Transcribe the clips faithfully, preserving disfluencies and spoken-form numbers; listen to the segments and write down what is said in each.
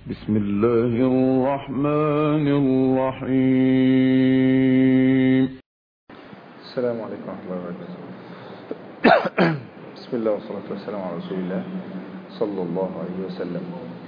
بسم الله الرحمن الرحيم. السلام عليكم ورحمة الله وبركاته. بسم الله والصلاة والسلام على رسول الله صلى الله عليه وسلم.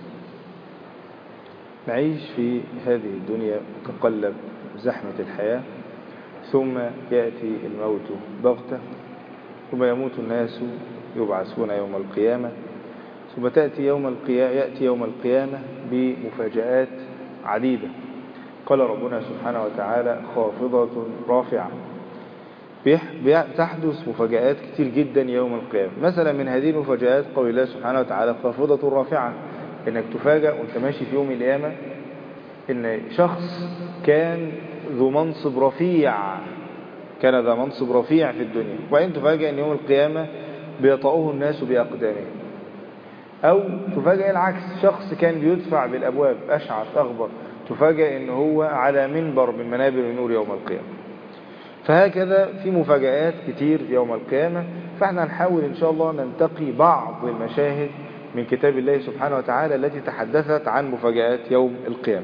نعيش في هذه الدنيا تقلب زحمة الحياة، ثم يأتي الموت بغتة، ثم يموت الناس يبعثون يوم القيامة، ثم تأتي يوم القيامة يأتي يوم القيامة بمفاجآت عديدة. قال ربنا سبحانه وتعالى: خافضة رافعة. تحدث مفاجآت كتير جدا يوم القيامة. مثلا من هذه المفاجآت قول الله سبحانه وتعالى: خافضة رافعة، انك تفاجأ وانت ماشي في يوم القيامة ان شخص كان ذو منصب رفيع كان ذا منصب رفيع في الدنيا، وبعدين تفاجأ ان يوم القيامة بيطأه الناس بأقدامهم. أو تفاجأ العكس، شخص كان بيدفع بالأبواب أشعث أغبر، تفاجأ أنه هو على منبر من منابر النور يوم القيامة. فهكذا في مفاجآت كتير في يوم القيامة. فاحنا نحاول إن شاء الله ننتقي بعض المشاهد من كتاب الله سبحانه وتعالى التي تحدثت عن مفاجآت يوم القيامة.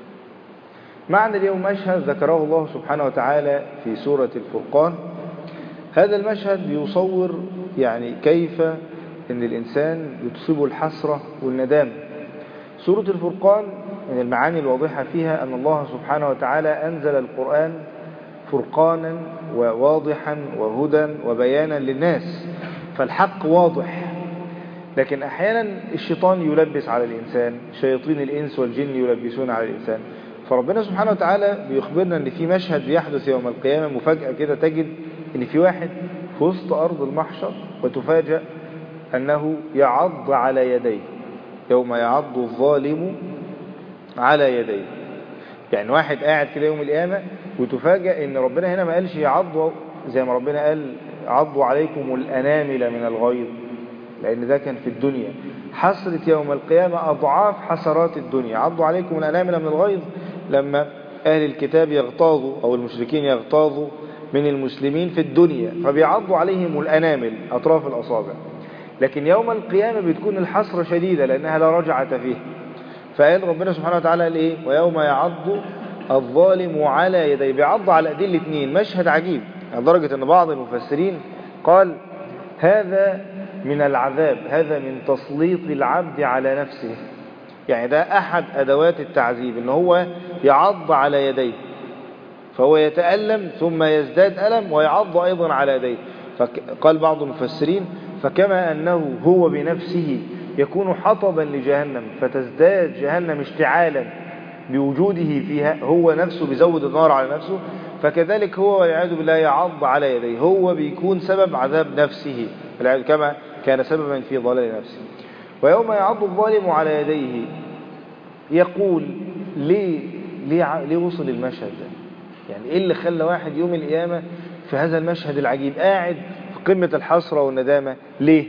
معنى اليوم مشهد ذكره الله سبحانه وتعالى في سورة الفرقان. هذا المشهد يصور يعني كيف إن الإنسان يتصيبه الحسرة والندامة. سورة الفرقان من المعاني الواضحة فيها أن الله سبحانه وتعالى أنزل القرآن فرقانا وواضحا وهدى وبيانا للناس، فالحق واضح. لكن أحيانا الشيطان يلبس على الإنسان، شياطين الإنس والجن يلبسون على الإنسان. فربنا سبحانه وتعالى بيخبرنا أن في مشهد بيحدث يوم القيامة مفاجأة كده، تجد أن في واحد في وسط أرض المحشر وتفاجأ أنه يعض على يديه، يوم يعض الظالم على يديه. يعني واحد قاعد كده يوم القيامة وتفاجأ أن ربنا هنا ما قالش يعضوا زي ما ربنا قال عضوا عليكم الأنامل من الغيظ، لأن ده كان في الدنيا. حسرة يوم القيامة أضعاف حسرات الدنيا. عضوا عليكم الأنامل من الغيظ لما أهل الكتاب يغتاظوا أو المشركين يغتاظوا من المسلمين في الدنيا، فبيعضوا عليهم الأنامل أطراف الأصابع. لكن يوم القيامة بتكون الحسرة شديدة لأنها لا رجعة فيه. فقال ربنا سبحانه وتعالى قال إيه؟ ويوم يعض الظالم على يديه. بيعض على أيديه الاثنين. مشهد عجيب لدرجة أن بعض المفسرين قال هذا من العذاب، هذا من تسليط العبد على نفسه. يعني ده أحد أدوات التعذيب، أنه هو يعض على يديه، فهو يتألم ثم يزداد ألم ويعض أيضا على يديه. فقال بعض المفسرين فكما أنه هو بنفسه يكون حطبا لجهنم فتزداد جهنم اشتعالا بوجوده فيها، هو نفسه بيزود النار على نفسه، فكذلك هو والعياذ بالله يعض على يديه، هو بيكون سبب عذاب نفسه كما كان سببا في ضلال نفسه. ويوم يعض الظالم على يديه يقول ليه ليه ليه وصل المشهد ده؟ يعني ايه اللي خلى واحد يوم القيامة في هذا المشهد العجيب قاعد في قمة الحسرة والندامة؟ ليه؟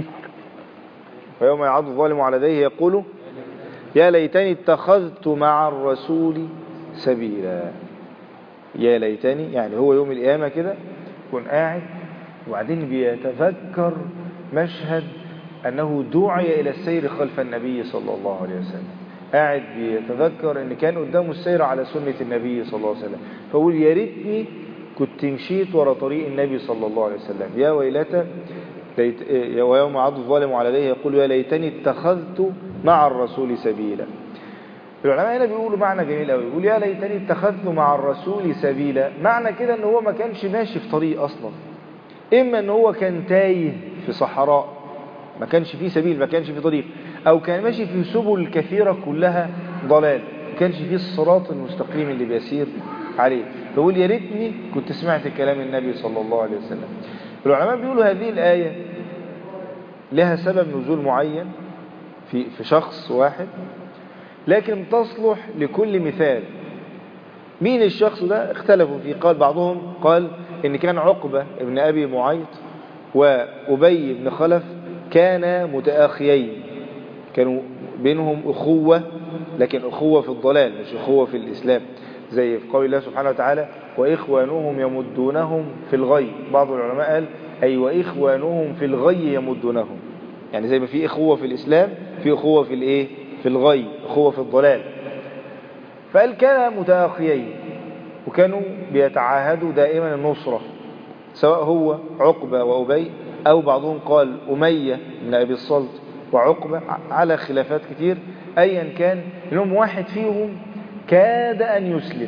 ويوم يعض الظالم على يديه يقول يا ليتني اتخذت مع الرسول سبيلا. يا ليتني، يعني هو يوم القيامة كده يكون قاعد وبعدين بيتذكر مشهد أنه دعي إلى السير خلف النبي صلى الله عليه وسلم. قاعد بيتذكر أن كان قدامه السير على سنة النبي صلى الله عليه وسلم، فقول يا ريتني كنت مشيت ورا طريق النبي صلى الله عليه وسلم. يا ويلتا ليت... ويوم يعض الظالم على يديه يقول يا ليتني اتخذت مع الرسول سبيلا. العلماء هنا بيقولوا معنى جميل قوي، يقول يا ليتني اتخذت مع الرسول سبيلا. معنى كده ان هو ما كانش ماشي في طريق اصلا، اما ان هو كان تايه في صحراء ما كانش فيه سبيل، ما كانش فيه طريق، او كان ماشي في سبل كثيرة كلها ضلال، ما كانش فيه الصراط المستقيم اللي بيسير عليه. فقول يا ريتني كنت سمعت كلام النبي صلى الله عليه وسلم. العلماء بيقولوا هذه الآية لها سبب نزول معين في في شخص واحد، لكن تصلح لكل مثال. مين الشخص ده؟ اختلفوا فيه. قال بعضهم قال إن كان عقبة ابن أبي معيط وأبي بن خلف كانا متآخيين، كانوا بينهم أخوة، لكن أخوة في الضلال مش أخوة في الإسلام، زي في قول الله سبحانه وتعالى وإخوانهم يمدونهم في الغي. بعض العلماء قال أي وإخوانهم في الغي يمدونهم، يعني زي ما في أخوة في الإسلام في أخوة في الإيه في الغي، أخوة في الضلال. فقال كان متأخيين وكانوا بيتعاهدوا دائما النصرة، سواء هو عقبة وأبي أو بعضهم قال أمية من أبي الصلت وعقبة، على خلافات كتير. أيا كان لهم واحد فيهم كاد أن يسلم،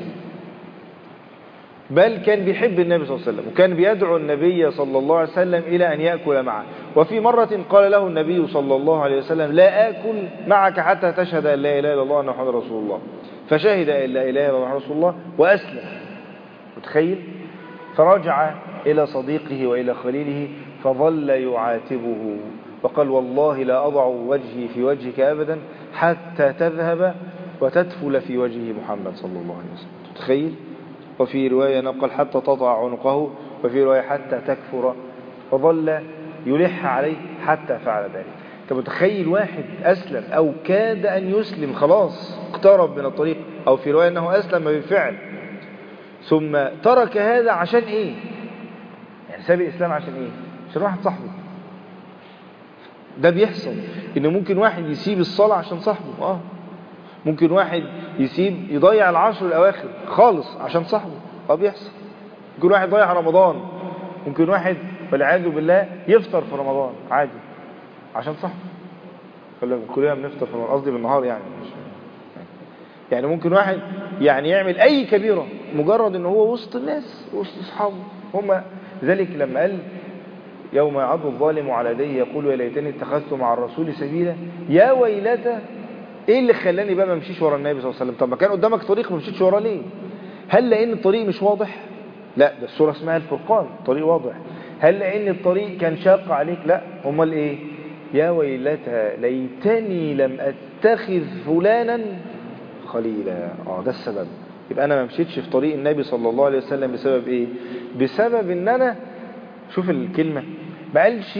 بل كان بيحب النبي صلى الله عليه وسلم وكان بيدعو النبي صلى الله عليه وسلم إلى أن يأكل معه. وفي مرة قال له النبي صلى الله عليه وسلم لا آكل معك حتى تشهد أن لا إله إلا الله وأن محمدا رسول الله، فشهد أن لا إله إلا الله رسول الله وأسلم. متخيل؟ فرجع إلى صديقه وإلى خليله فظل يعاتبه وقال والله لا أضع وجهي في وجهك أبدا حتى تذهب وتدفل في وجه محمد صلى الله عليه وسلم. تتخيل؟ وفي رواية نقل حتى تضع عنقه، وفي رواية حتى تكفر، وظل يلح عليه حتى فعل ذلك. انت متخيل واحد أسلم أو كاد أن يسلم، خلاص اقترب من الطريق، أو في رواية أنه أسلم بالفعل، ثم ترك هذا عشان إيه؟ يعني ساب الإسلام عشان إيه؟ عشان واحد صاحبه. ده بيحصل إنه ممكن واحد يسيب الصلاة عشان صاحبه، آه ممكن واحد يسيب يضيع العشر الأواخر خالص عشان صاحبه، اه بيحصل. ممكن واحد يضيع رمضان، ممكن واحد والعياذ بالله يفطر في رمضان عادي عشان صاحبه. كلنا بنفطر في رمضان، قصدي بالنهار يعني مش يعني ممكن واحد يعني يعمل أي كبيرة مجرد إنه هو وسط الناس وسط أصحابه هم. ذلك لما قال يوم يعض الظالم على يديه يقول يا ليتني اتخذت مع الرسول سبيلا يا ويلتى، ايه اللي خلاني بقى ما امشيش ورا النبي صلى الله عليه وسلم؟ طب ما كان قدامك طريق ما مشيتش وراه ليه؟ هل لان الطريق مش واضح؟ لا، ده السوره اسمها الفرقان، الطريق واضح. هل لان الطريق كان شاق عليك؟ لا، امال ايه؟ يا ويلتى ليتني لم اتخذ فلانا خليلا. اه ده السبب. يبقى انا ما مشيتش في طريق النبي صلى الله عليه وسلم بسبب ايه؟ بسبب ان انا، شوف الكلمه، ما قالش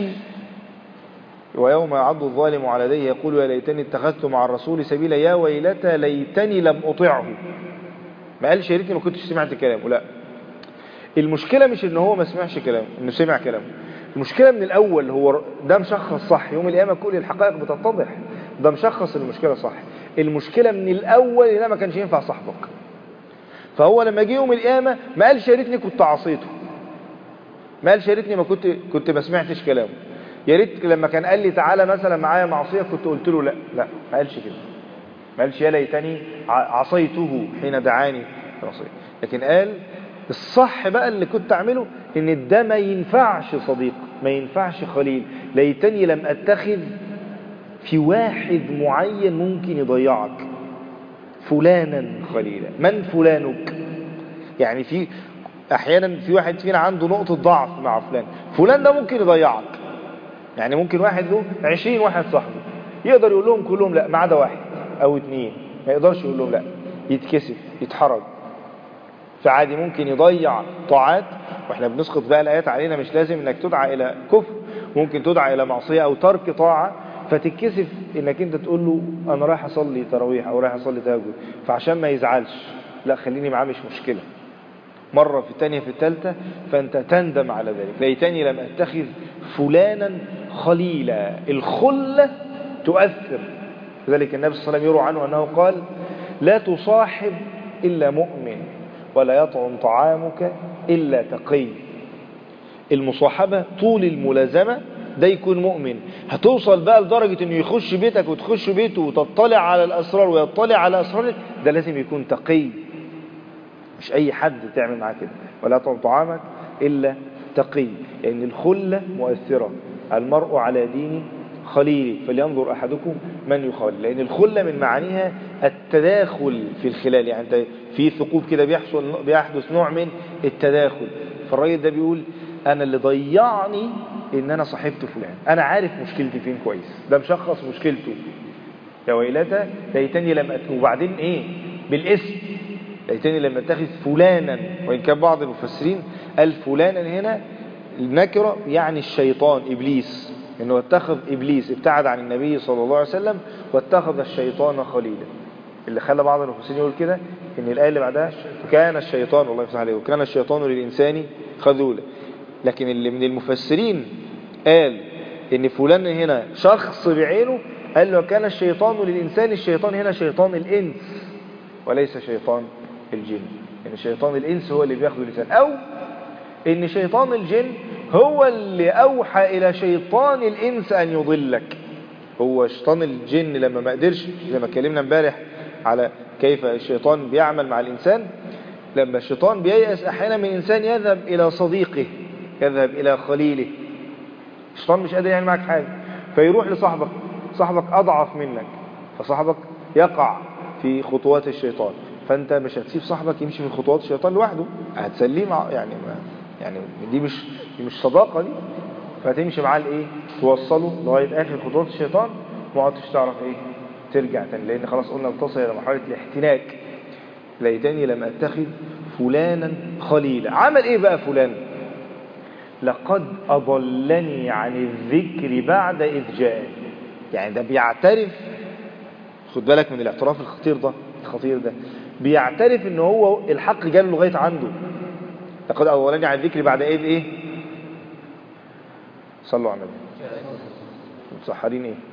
ويوم يعض الظالم على يديه يقول يا ليتني اتخذت مع الرسول سبيلا يا ويلتى ليتني لم أطيعه. ما قالش يا ريتني ما كنتش سمعت كلامه، لا. المشكلة مش ان هو ما سمعش كلامه، انه سمع كلامه. المشكلة من الاول هو ده مشخص صح، يوم القيامة كل الحقائق بتتضح، ده مشخص المشكلة صح. المشكلة من الاول ان ما كانش ينفع صاحبك. فهو لما جه يوم القيامة ما قالش يا ريتني كنت عصيته، ما قالش يا ريتني ما كنت كنت ما سمعتش كلامه، يا ريت لما كان قال لي تعالى مثلا معايا معصيه كنت قلت له لا. لا، ما قالش كده، ما قالش يا ليتني عصيته حين دعاني معصيه. لكن قال الصح بقى اللي كنت اعمله ان ده ما ينفعش صديق، ما ينفعش خليل. ليتني لم اتخذ في واحد معين ممكن يضيعك فلانا خليلا. من فلانك؟ يعني في احيانا في واحد فينا عنده نقطه ضعف مع فلان، فلان ده ممكن يضيعك. يعني ممكن واحد له عشرين واحد صاحبه يقدر يقول لهم كلهم لا ما عدا واحد او اتنين، ما يقدرش يقول لهم لا، يتكسف يتحرج. فعادي ممكن يضيع طاعات، واحنا بنسقط بقى الايات علينا، مش لازم انك تدعى الى كفر، ممكن تدعى الى معصيه او ترك طاعه فتتكسف انك انت تقول له انا رايح اصلي تراويح او رايح اصلي تهجد، فعشان ما يزعلش لا خليني معاه مش مشكله. مرة في الثانية في الثالثة فأنت تندم على ذلك. ليتني لم أتخذ فلانا خليلا. الخلة تؤثر. لذلك النبي صلى الله عليه وسلم يروى عنه أنه قال لا تصاحب إلا مؤمن ولا يطعم طعامك إلا تقي. المصاحبة طول الملازمة ده يكون مؤمن. هتوصل بقى لدرجة أنه يخش بيتك وتخش بيته وتطلع على الأسرار ويطلع على أسرارك، ده لازم يكون تقي، مش أي حد تعمل معاه كده. ولا يطعم طعامك إلا تقي، لأن يعني الخلة مؤثرة. المرء على دين خليله فلينظر أحدكم من يخالل. لأن الخلة من معانيها التداخل في الخلال، يعني انت في ثقوب كده بيحصل بيحدث نوع من التداخل. فالراجل ده بيقول أنا اللي ضيعني إن أنا صاحبت فلان، أنا عارف مشكلتي فين كويس، ده مشخص مشكلته. يا ويلتى ليتني لم أتخذ، وبعدين إيه بالاسم ليتني لم أتخذ فلانا. وإن كان بعض المفسرين قال فلانا هنا النكرة يعني الشيطان إبليس، إنه اتخذ إبليس ابتعد عن النبي صلى الله عليه وسلم واتخذ الشيطان خليلا. اللي خلى بعض المفسرين يقول كده إن الآية اللي بعدها كان الشيطان، والله يفتح عليه، وكان الشيطان للإنسان خذولا. لكن اللي من المفسرين قال إن فلان هنا شخص بعينه قال له كان الشيطان للإنسان، الشيطان هنا شيطان الإنس وليس شيطان الجن، يعني شيطان الإنس هو اللي بياخد الإنسان، أو إن شيطان الجن هو اللي أوحى إلى شيطان الإنس أن يضلك. هو شيطان الجن لما ما قدرش، زي ما اتكلمنا امبارح على كيف الشيطان بيعمل مع الإنسان، لما الشيطان بييأس أحيانا من الإنسان يذهب إلى صديقه، يذهب إلى خليله، الشيطان مش قادر يعمل معك حاجة، فيروح لصاحبك، صاحبك أضعف منك، فصاحبك يقع في خطوات الشيطان، فأنت مش هتسيب صاحبك يمشي في خطوات الشيطان لوحده، هتسليه مع يعني ما يعني دي مش دي مش صداقة دي، فتمشي معاه لإيه؟ توصله لغاية آخر خطوات الشيطان، وما عدتش تعرف إيه ترجع تاني، لأن خلاص قلنا بتصل إلى مرحلة الاحتناك. ليتني لم أتخذ فلانا خليلا. عمل إيه بقى فلان؟ لقد أضلني عن الذكر بعد إذ جاءني. يعني ده بيعترف، خد بالك من الاعتراف الخطير ده الخطير ده بيعترف إن هو الحق جاله لغاية عنده. لقد أضلني عن الذكر بعد إذ إيه؟ صلوا على النبي. متسحرين إيه؟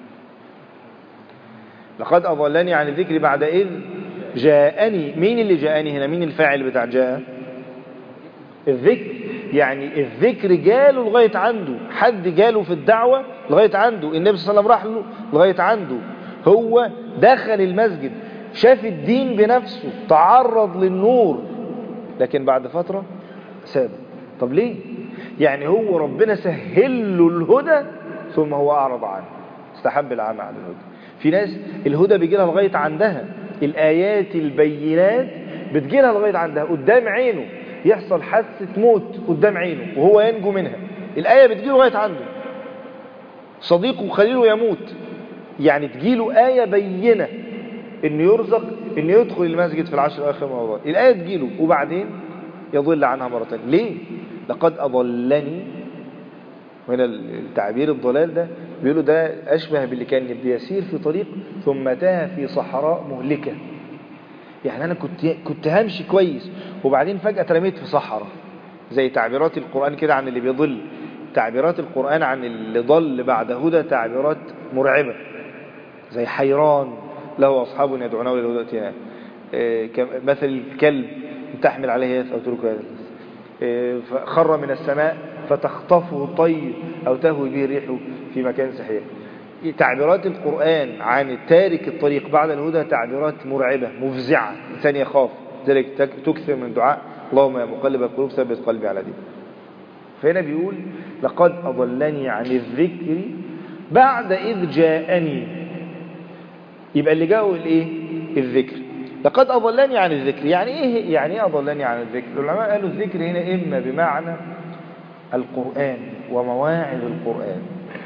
لقد أضلني عن الذكر بعد إذ جاءني. مين اللي جاءني هنا؟ مين الفاعل بتاع جاء؟ الذكر. يعني الذكر جاله لغاية عنده، حد جاله في الدعوة لغاية عنده، النبي صلى الله عليه وسلم راح له لغاية عنده، هو دخل المسجد شاف الدين بنفسه، تعرض للنور، لكن بعد فترة سابه. طب ليه؟ يعني هو ربنا سهل له الهدى ثم هو أعرض عنه، استحب العمى على الهدى. في ناس الهدى بيجي لها لغاية عندها، الآيات البينات بتجي لها لغاية عندها، قدام عينه يحصل حادثة موت قدام عينه وهو ينجو منها، الآية بتجي له لغاية عنده. صديقه خليله يموت، يعني تجي له آية بينة إنه يرزق، إنه يدخل المسجد في العشر الآخر من رمضان، الآية تجي له وبعدين يضل عنها مرتين. ليه؟ لقد أضلني. وهنا التعبير الضلال ده بيقولوا ده أشبه باللي كان بيسير في طريق ثم تاه في صحراء مهلكة. يعني أنا كنت كنت همشي كويس وبعدين فجأة اترميت في صحراء، زي تعبيرات القرآن كده عن اللي بيضل. تعبيرات القرآن عن اللي ضل بعد هدى تعبيرات مرعبة، زي حيران له أصحاب يدعونه للهدى ائتنا، مثل الكلب تحمل عليه أو تركه هذا، خر من السماء فتخطفه الطير أو تهوي به الريح في مكان سحيق. تعبيرات القرآن عن تارك الطريق بعد الهدى تعبيرات مرعبة مفزعة، إنسان يخاف، ذلك تكثر من دعاء اللهم يا مقلب القلوب ثبت قلبي على دينك. فهنا بيقول لقد أضلني عن الذكر بعد إذ جاءني. يبقى اللي جاءه الإيه؟ الذكر. لقد أضلني عن الذكر، يعني إيه يعني إيه أضلني عن الذكر؟ العلماء قالوا الذكر هنا إما بمعنى القرآن ومواعظ القرآن،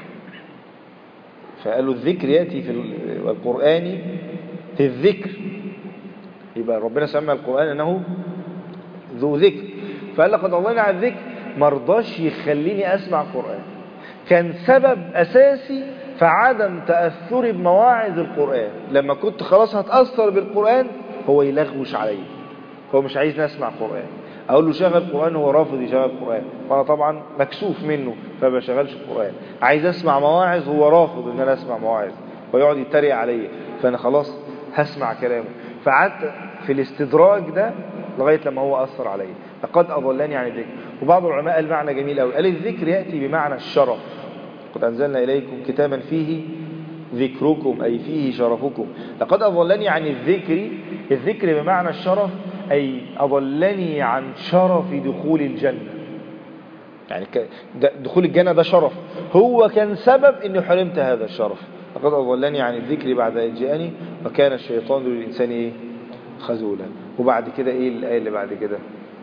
فقالوا الذكر يأتي في القرآن في الذكر، يبقى ربنا سمى القرآن أنه ذو ذكر، فقال لقد أضلني عن الذكر، مرضاش يخليني أسمع القرآن، كان سبب أساسي في عدم تأثري بمواعظ القرآن. لما كنت خلاص هتأثر بالقرآن هو يلغوش علي، هو مش عايز نسمع قرآن، أقول له شغل قرآن هو رافض يشغل قرآن، فأنا طبعا مكسوف منه فبشغلش القرآن. عايز أسمع مواعظ هو رافض إن أنا أسمع مواعظ ويقعد يتريق علي، فأنا خلاص هسمع كلامه، فقعدت في الاستدراج ده لغاية لما هو أثر علي. لقد أضلني عن الذكر. وبعض العلماء قال معنى جميل أوي، قال الذكر يأتي بمعنى الشرف، قد أنزلنا إليكم كتابا فيه ذكركم أي فيه شرفكم. لقد أضلني عن الذكر، الذكر بمعنى الشرف، أي أضلني عن شرف دخول الجنة. يعني دخول الجنة ده شرف، هو كان سبب أني حرمت هذا الشرف. لقد أضلني عن الذكر بعد إذ جاءني وكان الشيطان للإنسان إيه؟ خذولا. وبعد كده إيه الآية اللي بعد كده؟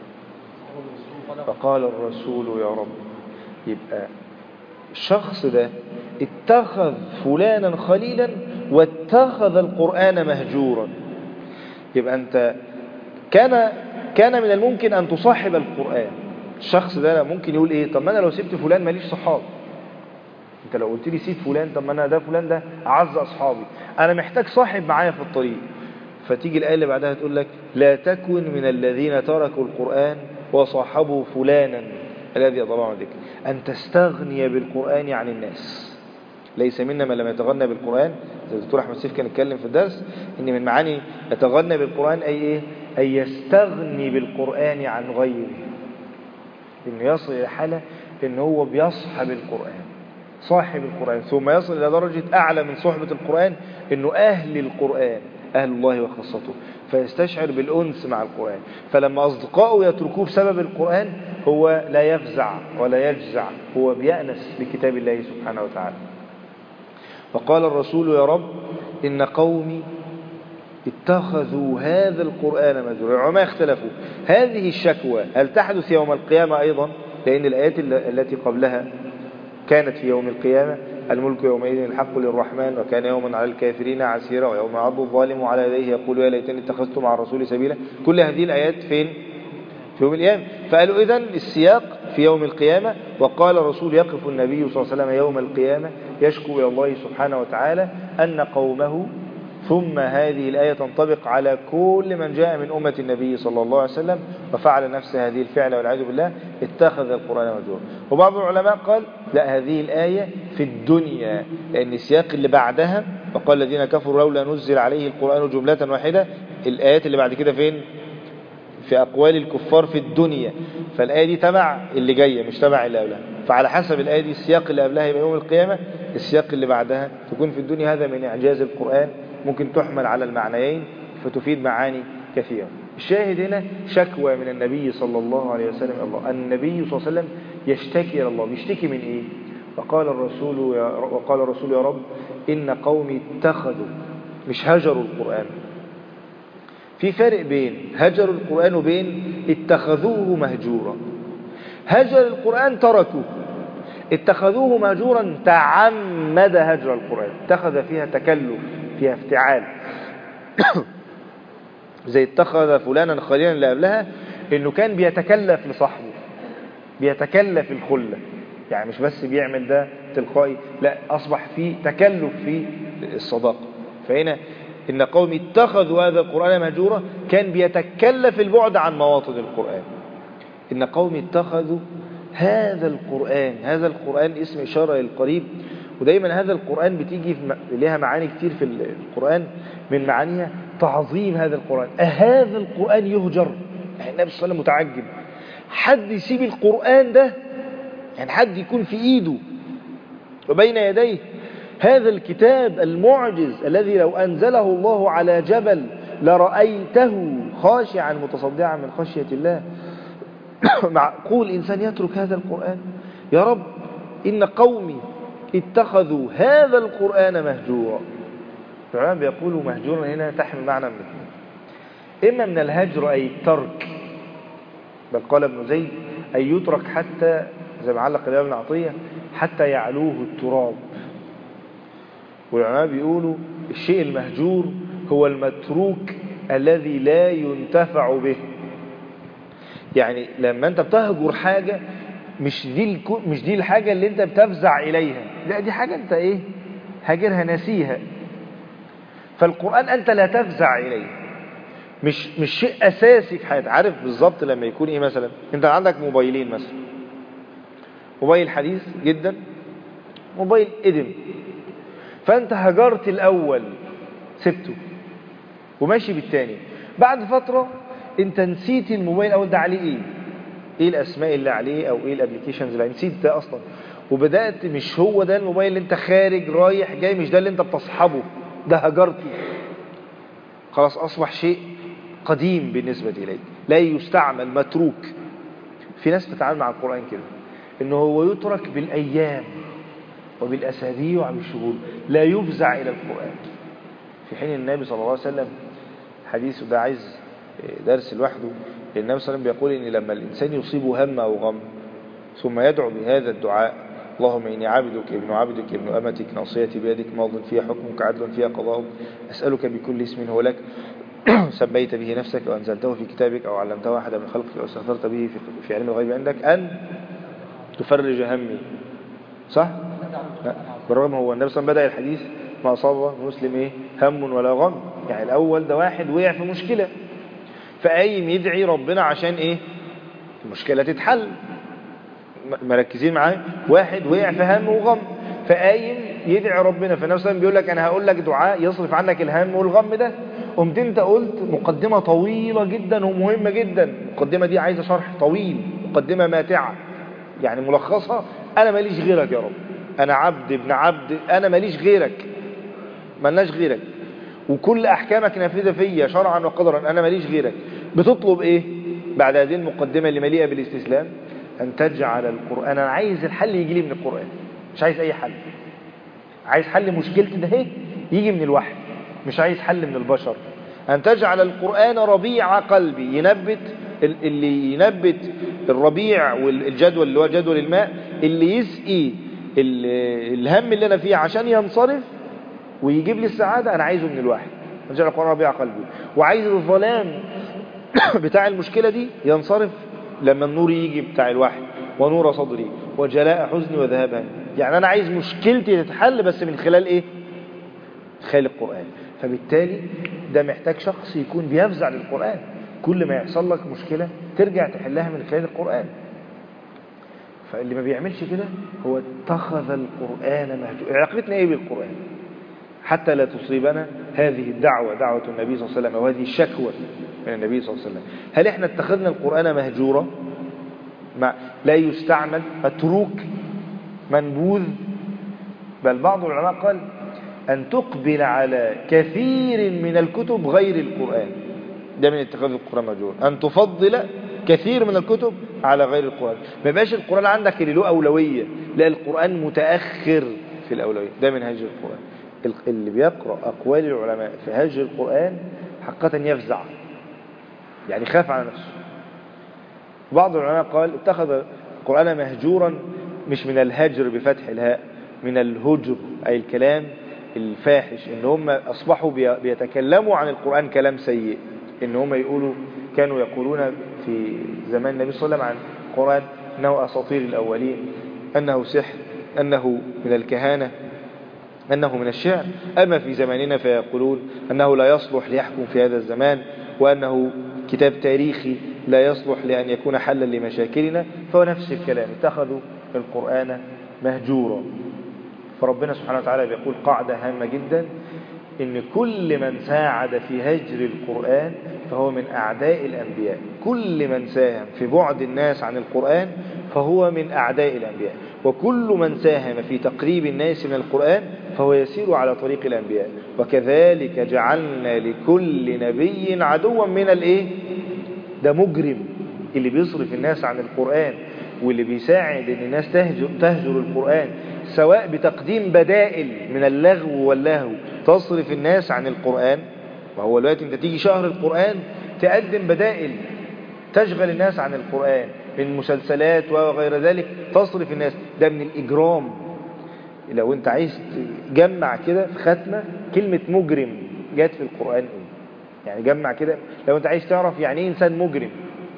فقال الرسول يا رب. يبقى الشخص ده اتخذ فلانا خليلا واتخذ القرآن مهجورا. يبقى أنت كان كان من الممكن أن تصاحب القرآن. الشخص ده ممكن يقول إيه؟ طب ما أنا لو سبت فلان ماليش صحاب. أنت لو قلت لي سيب فلان، طب ما أنا ده فلان ده أعز أصحابي، أنا محتاج صاحب معايا في الطريق. فتيجي الآية اللي بعدها تقول لك لا تكن من الذين تركوا القرآن وصاحبوا فلانا الذي أضلهم عن الذكر، أن تستغني بالقرآن عن الناس. ليس منا من لم يتغنى بالقرآن. زي الدكتور أحمد سيف كان يتكلم في الدرس إن من معاني يتغنى بالقرآن أي إيه؟ أي يستغني بالقرآن عن غيره، إنه يصل إلى حالة إنه هو بيصحب القرآن، صاحب القرآن، ثم يصل إلى درجة أعلى من صحبة القرآن إنه أهل القرآن، أهل الله وخاصته، فيستشعر بالأنس مع القرآن. فلما أصدقائه يتركوه بسبب القرآن هو لا يفزع ولا يجزع، هو بيأنس بكتاب الله سبحانه وتعالى. وقال الرسول يا رب إن قومي اتخذوا هذا القرآن مهجورا. العلماء اختلفوا هذه الشكوى هل تحدث يوم القيامة أيضا، لأن الآيات التي قبلها كانت في يوم القيامة، الملك يومئذ الحق للرحمن وكان يوما على الكافرين عسيرا ويوم يعض الظالم على يديه يقول يا ليتني اتخذت مع الرسول سبيلا. كل هذه الآيات فين؟ في يوم القيامة. فقالوا إذن السياق في يوم القيامة. وقال الرسول يقف النبي صلى الله عليه وسلم يوم القيامة يشكو إلى الله سبحانه وتعالى أن قومه، ثم هذه الآية تنطبق على كل من جاء من أمة النبي صلى الله عليه وسلم وفعل نفس هذه الفعل والعياذ بالله، اتخذ القرآن مهجورا. وبعض العلماء قال لا، هذه الآية في الدنيا، لأن السياق اللي بعدها وقال الذين كفروا لولا نزل عليه القرآن جملة واحدة، الآيات اللي بعد كده فين؟ في أقوال الكفار في الدنيا. فالآية دي تبع اللي جاية مش تبع اللي قبلها، فعلى حسب الآية دي السياق اللي قبلها يبقى يوم القيامة، السياق اللي بعدها تكون في الدنيا. هذا من إعجاز القرآن، ممكن تحمل على المعنيين فتفيد معاني كثيرة. الشاهد هنا شكوى من النبي صلى الله عليه وسلم الله، النبي صلى الله عليه وسلم يشتكي إلى الله. بيشتكي من إيه؟ وقال الرسول يا وقال الرسول يا رب إن قومي اتخذوا، مش هجروا القرآن. في فرق بين هجروا القرآن وبين اتخذوه مهجورا. هجر القرآن تركوه، اتخذوه مهجورا تعمد هجر القرآن، اتخذ فيها تكلف، فيها افتعال. زي اتخذ فلانا خليلا اللي قبلها، انه كان بيتكلف لصاحبه، بيتكلف الخلة، يعني مش بس بيعمل ده تلقائي، لا أصبح فيه تكلف في الصداقة. فهنا إن قوم اتخذوا هذا القرآن مهجورا كان بيتكلف البعد عن مواطن القرآن. إن قوم اتخذوا هذا القرآن، هذا القرآن اسم إشارة للقريب. ودايما هذا القرآن بتيجي لها معاني كتير في القرآن، من معانيها تعظيم هذا القرآن. أهذا القرآن يهجر؟ يعني النبي صلى الله عليه وسلم متعجب، حد يسيب القرآن ده؟ يعني حد يكون في إيده وبين يديه هذا الكتاب المعجز الذي لو أنزله الله على جبل لرأيته خاشعا متصدعا من خشية الله، معقول إنسان يترك هذا القرآن؟ يا رب إن قومي اتخذوا هذا القرآن مهجورا. العلماء بيقولوا مهجورا هنا تحمل معنى من اثنين، إما من الهجر أي الترك، بل قال ابن زيد أي يترك حتى، زي ما علق الإمام ابن عطية، حتى يعلوه التراب. والعلماء بيقولوا الشيء المهجور هو المتروك الذي لا ينتفع به. يعني لما انت بتهجر حاجة، مش دي مش دي الحاجة اللي انت بتفزع إليها، لا دي حاجة انت ايه هاجرها ناسيها. فالقرآن انت لا تفزع إليه، مش مش شيء أساسي في حياتك. عارف بالظبط لما يكون ايه، مثلا انت عندك موبايلين، مثلا موبايل حديث جدا، موبايل قديم، فانت هجرت الأول سبته وماشي بالتاني. بعد فترة انت نسيت الموبايل الأول ده عليه ايه، ايه الاسماء اللي عليه او ايه الابليكيشنز اللي نسيت ده اصلا، وبدأت مش هو ده الموبايل اللي انت خارج رايح جاي، مش ده اللي انت بتصحبه، ده هجرته. خلاص اصبح شيء قديم بالنسبة اليك، لا يستعمل، متروك. في ناس بتتعامل مع القرآن كده، انه هو يترك بالايام وبالاسابيع وبالشهور، لا يفزع الى القرآن. في حين النبي صلى الله عليه وسلم، حديثه ده عايز درس لوحده. النبي صلى الله عليه وسلم بيقول ان لما الانسان يصيبه هم او غم ثم يدعو بهذا الدعاء: اللهم اني عبدك ابن عبدك ابن امتك ناصيتي بيدك ماض فيها حكمك عدل فيها قضاؤك اسالك بكل اسم هو لك سميت به نفسك او انزلته في كتابك او علمته احدا من خلقك او استغفرت به في علم الغيب عندك ان تفرج همي. صح؟ لا. بالرغم هو النبي صلى الله عليه وسلم بدأ الحديث ما أصاب مسلم ايه هم ولا غم. يعني الأول ده واحد وقع في مشكلة، فقايم يدعي ربنا عشان ايه المشكلة تتحل. مركزين معاه، واحد وقع في هم وغم، فقايم يدعي ربنا. فالنبي صلى الله عليه وسلم بيقول لك انا هقول لك دعاء يصرف عنك الهم والغم ده. قمت انت قلت مقدمة طويلة جدا ومهمة جدا، المقدمة دي عايزة شرح طويل، مقدمة ماتعة، يعني ملخصها انا ماليش غيرك يا رب، انا عبد ابن عبد، انا ماليش غيرك، مالناش غيرك، وكل احكامك نافذة فيا شرعا وقدرا، انا ماليش غيرك. بتطلب ايه بعد هذه المقدمة اللي مليئة بالاستسلام؟ ان تجعل القرآن، انا عايز الحل يجي لي من القرآن، مش عايز اي حل، عايز حل مشكلتي ده ايه يجي من الوحي، مش عايز حل من البشر. ان تجعل القرآن ربيع قلبي، ينبت اللي ينبت الربيع والجدول اللي هو جدول الماء اللي يسقي الهم اللي انا فيه عشان ينصرف ويجيب لي السعادة، انا عايزه من الوحي. نجعل القرآن ربيع قلبي، وعايز الظلام بتاع المشكلة دي ينصرف لما النور يجي بتاع الوحي، ونور صدري وجلاء حزني وذهاب همي. يعني انا عايز مشكلتي تتحل بس من خلال ايه؟ خلال القرآن. فبالتالي ده محتاج شخص يكون بيفزع للقرآن، كل ما يحصل لك مشكلة ترجع تحلها من خلال القرآن. فاللي ما بيعملش كده هو اتخذ القرآن مهجورا. علاقتنا ايه بالقرآن؟ حتى لا تصيبنا هذه الدعوة، دعوة النبي صلى الله عليه وسلم، وهذه الشكوى من النبي صلى الله عليه وسلم. هل احنا اتخذنا القرآن مهجورا، ما لا يستعمل، متروك، منبوذ؟ بل بعض العلماء قال أن تقبل على كثير من الكتب غير القرآن، ده من اتخاذ القرآن مهجورا، أن تفضل كثير من الكتب على غير القرآن. ما يبقاش القرآن عندك اللي له أولوية، لا القرآن متأخر في الأولوية، ده من هجر القرآن. اللي بيقرأ أقوال العلماء في هجر القرآن حقا يفزع، يعني خاف على نفسه. بعض العلماء قال اتخذ القرآن مهجورا مش من الهجر بفتح الهاء، من الهجر أي الكلام الفاحش، إن هم أصبحوا بيتكلموا عن القرآن كلام سيء، إن هم يقولوا كانوا يقولون في زمان النبي صلى الله عليه وسلم عن القرآن أنه أساطير الأولين، أنه سحر، أنه من الكهانة، أنه من الشعر. أما في زماننا فيقولون أنه لا يصلح ليحكم في هذا الزمان، وأنه كتاب تاريخي لا يصلح لأن يكون حلا لمشاكلنا. فهو نفس الكلام، اتخذوا القرآن مهجورا. فربنا سبحانه وتعالى بيقول قاعدة هامة جدا، إن كل من ساعد في هجر القرآن فهو من أعداء الأنبياء. كل من ساهم في بعد الناس عن القرآن فهو من أعداء الأنبياء، وكل من ساهم في تقريب الناس من القرآن فهو يسير على طريق الأنبياء. وكذلك جعلنا لكل نبي عدوا من الإيه؟ ده مجرم اللي بيصرف الناس عن القرآن، واللي بيساعد ان الناس تهجر, تهجر القرآن، سواء بتقديم بدائل من اللغو واللهو تصرف الناس عن القرآن. وهو دلوقتي انت تيجي شهر القرآن تقدم بدائل تشغل الناس عن القرآن من مسلسلات وغير ذلك تصرف الناس، ده من الإجرام. لو انت عايز تجمع كده في ختمة كلمة مجرم جات في القرآن ايه؟ يعني جمع كده لو انت عايز تعرف يعني ايه انسان مجرم،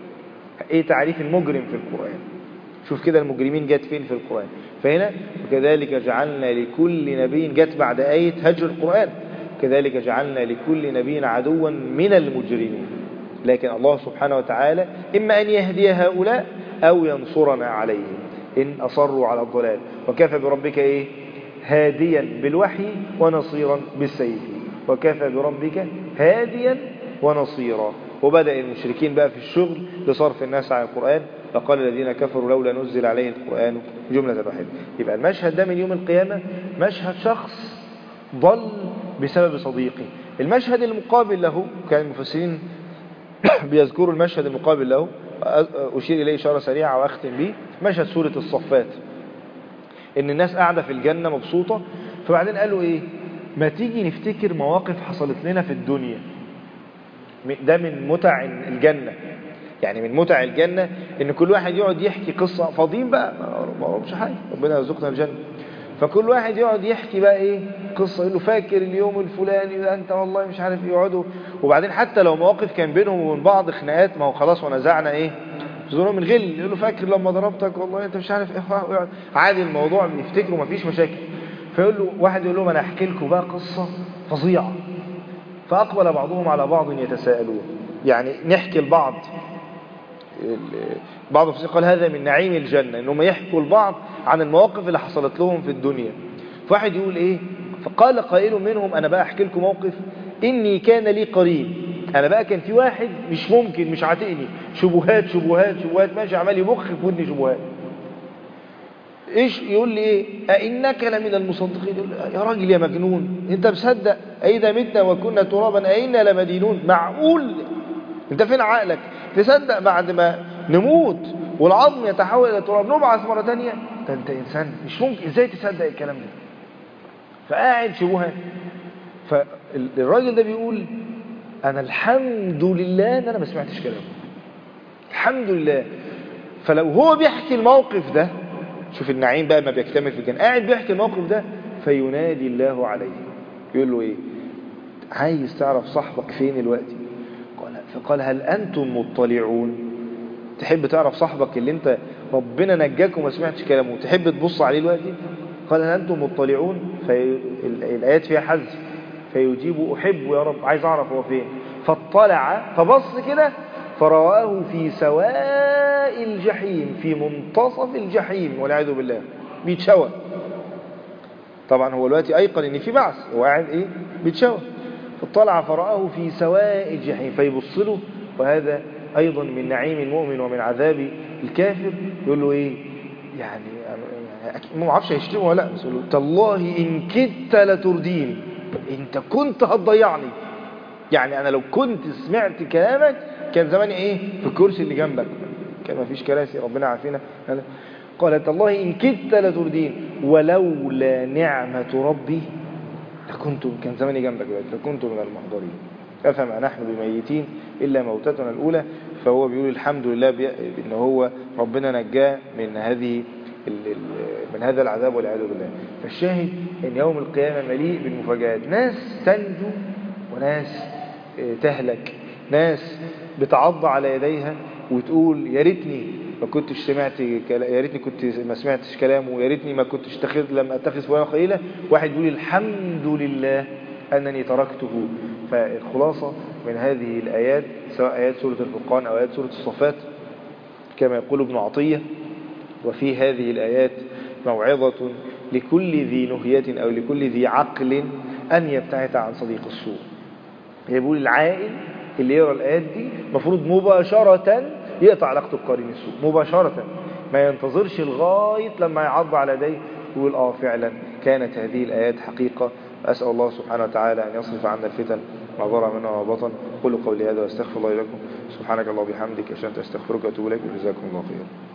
ايه تعريف المجرم في القرآن، شوف كده المجرمين جات فين في القرآن. فهنا وكذلك جعلنا لكل نبي جات بعد آية هجر القرآن، كذلك جعلنا لكل نبي عدوا من المجرمين. لكن الله سبحانه وتعالى إما أن يهدي هؤلاء أو ينصرنا عليهم إن أصروا على الضلال. وكفى بربك إيه؟ هاديا بالوحي ونصيرا بالسيف، وكفى بربك هاديا ونصيرا. وبدأ المشركين بقى في الشغل لصرف الناس عن القرآن، فقال الذين كفروا لولا نزل عليه القرآن جملة واحدة. يبقى المشهد ده من يوم القيامة مشهد شخص ضل بسبب صديقه. المشهد المقابل له كان المفسرين بيذكروا المشهد المقابل له، أشير إليه إشارة سريعة وأختم به، مشهد سورة الصفات، إن الناس قاعدة في الجنة مبسوطة، فبعدين قالوا إيه؟ ما تيجي نفتكر مواقف حصلت لنا في الدنيا. ده من متع الجنة، يعني من متع الجنة إن كل واحد يقعد يحكي قصة، فاضيين بقى ما هربش حاجة، ربنا يرزقنا الجنة، فكل واحد يقعد يحكي بقى إيه قصة، يقول له فاكر اليوم الفلاني ده أنت والله مش عارف يقعدوا. وبعدين حتى لو مواقف كان بينهم وبين بعض خناقات، ما هو خلاص ونزعنا إيه زورهم من غل، يقول له فاكر لما ضربتك والله أنت مش عارف إيه، عادي الموضوع بيفتكروا ما فيش مشاكل. فيقول له واحد يقول لهم أنا أحكي لكم بقى قصة فظيعة، فأقبل بعضهم على بعض يتساءلون، يعني نحكي البعض. بعض الفسيق قال هذا من نعيم الجنة، إنهم يحكوا البعض عن المواقف اللي حصلت لهم في الدنيا. فواحد يقول ايه؟ فقال قائل منهم، انا بقى احكي لكم موقف، اني كان لي قرين، انا بقى كان في واحد مش ممكن مش عاتقني، شبهات شبهات شبهات ماشي عمال يبخ في ودني شبهات. ايش يقول لي ايه؟ أئنك لمن المصدقين؟ يا راجل يا مجنون، انت مصدق اذا متنا وكنا ترابا أئنا لمدينون؟ معقول؟ انت فين عقلك؟ تصدق بعد ما نموت والعظم يتحول الى تراب نبعث مره ثانيه؟ ده انت انسان مش ممكن، ازاي تصدق الكلام ده؟ فقاعد شبهات. فالراجل ده بيقول انا الحمد لله ان انا ما سمعتش كلامه، الحمد لله. فلو هو بيحكي الموقف ده، شوف النعيم بقى ما بيكتمل في الجنة، قاعد بيحكي الموقف ده فينادي الله عليه يقول له ايه؟ عايز تعرف صاحبك فين دلوقتي؟ قال فقال هل انتم مطلعون؟ تحب تعرف صاحبك اللي انت ربنا نجاك وما سمعتش كلامه تحب تبص عليه دلوقتي؟ قال هل انتم مطلعون؟ فالايات فيها حذف، فيجيب احب يا رب، عايز اعرف هو فين. فاطلع فبص كده فرآه في سواء الجحيم، في منتصف الجحيم والعياذ بالله، بيتشوى. طبعا هو دلوقتي ايقن ان في بعث، هو قاعد ايه؟ بيتشوى. فاطلع فرآه في سواء الجحيم، فيبص له. وهذا ايضا من نعيم المؤمن ومن عذاب الكافر. يقول له ايه يعني؟ ما اعرفش هيشتمه ولا لا، بس يقول له تالله ان كدت لترديني، انت كنت هتضيعني. يعني انا لو كنت سمعت كلامك كان زماني ايه؟ في الكرسي اللي جنبك. كان ما فيش كراسي، ربنا عافينا. قال تالله ان كدت لتردين ولولا نعمة ربي لكنت، كان زماني جنبك دلوقتي، لكنت من المحضرين. أفما نحن بميتين إلا موتتنا الأولى. فهو بيقول الحمد لله بأن هو ربنا نجاه من هذه من هذا العذاب والعياذ بالله. فالشاهد أن يوم القيامة مليء بالمفاجآت، ناس تنجو وناس تهلك، ناس بتعض على يديها وتقول يا ريتني ما كنتش سمعت، يا ريتني كنت ما سمعتش كلامه، يا ريتني ما كنتش اتخذ لم اتخذ فلان خليلا. واحد يقول الحمد لله انني تركته. فالخلاصه من هذه الايات، سواء ايات سوره الفرقان او ايات سوره الصفات، كما يقول ابن عطيه، وفي هذه الايات موعظه لكل ذي نهيه او لكل ذي عقل ان يبتعد عن صديق السوء. يقول العائل اللي يرى الآيات دي مفروض مباشرة يقطع علاقته بقرين السوء مباشرة، ما ينتظرش لغاية لما يعض على يديه ويقول اه فعلا كانت هذه الآيات حقيقة. أسأل الله سبحانه وتعالى أن يصرف عنا الفتن ما ظهر منها وما بطن. قولوا قولي هذا واستغفر الله لكم. سبحانك اللهم وبحمدك أشهد أن لا إله إلا أنت أستغفرك وأتوب إليك. وجزاكم الله خيرا.